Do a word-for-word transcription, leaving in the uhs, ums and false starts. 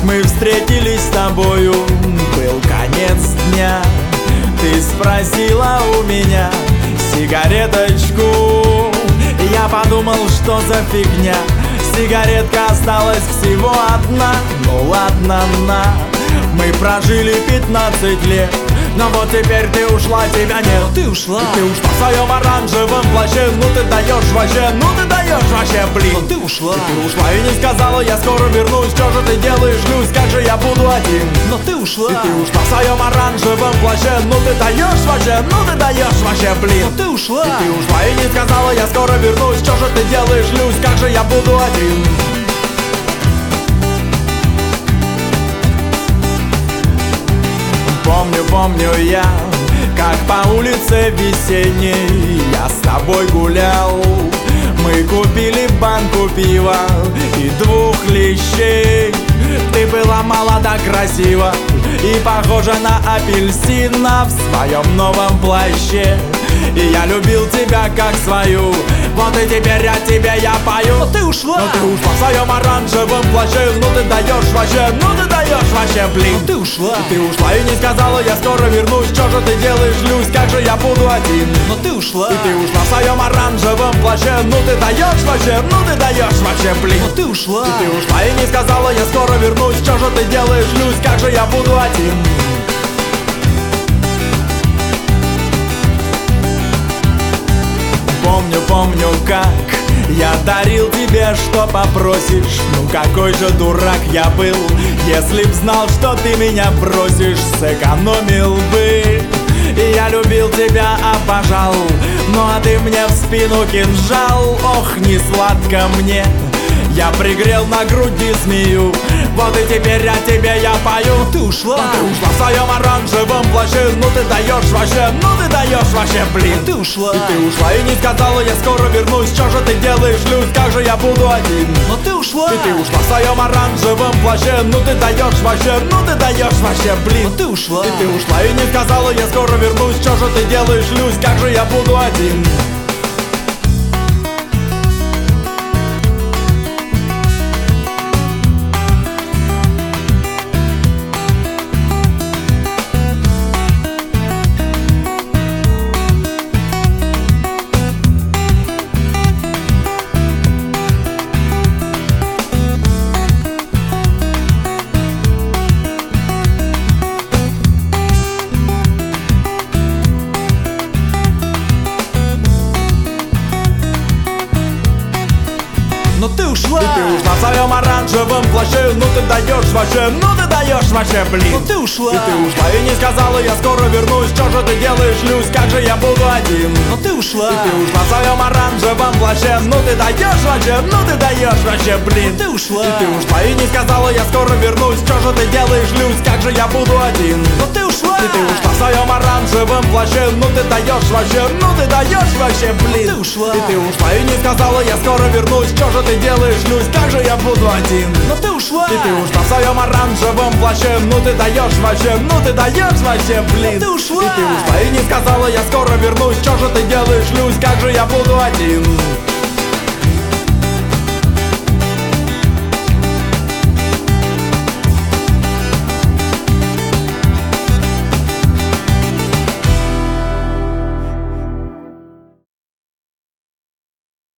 мы встретились с тобою, был конец дня. Ты спросила у меня сигареточку. Я подумал, что за фигня, сигаретка осталась всего одна. Ну ладно, на. Мы прожили пятнадцать лет, но вот теперь ты ушла, тебя нет. Но ты ушла. И ты ушла в своем оранжевом плаще. Ну ты даешь вообще, ну ты даешь вообще, блин. Но ты ушла. И ты ушла и не сказала, я скоро вернусь. Что же ты делаешь, Люсь, как же я буду один? Но ты ушла. И ты ушла в своем оранжевом плаще. Ну ты даешь вообще, ну ты даешь вообще, блин. Но ты ушла. И ты ушла и не сказала, я скоро вернусь. Что же ты делаешь, Люсь, как же я буду один? Помню, помню я, как по улице весенней я с тобой гулял. Мы купили банку пива и двух лещей. Ты была молода, красива и похожа на апельсина в своем новом плаще. И я любил тебя как свою, вот и теперь о тебе я пою. Но ты ушла. Но ты ушла в своем оранжевом плаще. Ну ты даешь вообще, ну ты даешь вообще, блин. Но ты ушла. И ты ушла и не сказала, я скоро вернусь. Что же ты делаешь, Люсь, как же я буду один? Но ты ушла. И ты ушла в своем оранжевом плаще. Ну ты даешь вообще, ну ты даешь вообще, блин. Но ты ушла. И ты ушла и не сказала, я скоро вернусь. Что же ты делаешь, Люсь, как же я буду один? Помню, помню, как я дарил тебе, что попросишь. Ну какой же дурак я был, если б знал, что ты меня бросишь. Сэкономил бы. И я любил тебя, обожал. Ну а ты мне в спину кинжал. Ох, не сладко мне. Я пригрел на груди змею, вот и теперь о тебе я пою. Но ты ушла. Но ты ушла в своем оранжевом плаще. Ну ты даешь вообще, ну ты даешь вообще, блин. Но ты ушла. И ты ушла и не сказала, я скоро вернусь. Что же ты делаешь, Люсь, как же я буду один? Но ты ушла. И ты ушла в своем оранжевом плаще. Ну ты даешь вообще, ну ты даешь вообще, блин. Но ты ушла. И ты ушла и не сказала, я скоро вернусь. Что же ты делаешь, Люсь, как же я буду один? Но ты ушла. И ты ушла в своем оранжевом плаще. Ну ты даешь вообще, ну ты даешь вообще, блин. Но ты ушла. И ты ушла и не сказала, я скоро вернусь. Что же ты делаешь, Люсь, как же я буду один? Но ты ушла. И ты ушла в своем оранжевом плаще. Ну ты даешь вообще, ну ты даешь вообще, блин. Но ты ушла. И ты ушла и не сказала, я скоро вернусь. Что же ты делаешь, Люсь, как же я буду один? Но ты ушла. И ты ушла в своем оранжевом плаще. Ну ты даешь вообще, ну ты даешь вообще, блин. ты ушла. И ты ушла и не сказала, я скоро вернусь. Что же ты делаешь, Люсь, как же я буду один? Но ты ушла. И ты ушла в своем оранжевом плаще. Ну ты даешь вообще, ну ты даешь вообще, блин. Но ты ушла. И ты ушла и не сказала, я скоро вернусь. Что же ты делаешь, Люсь, как же я буду один?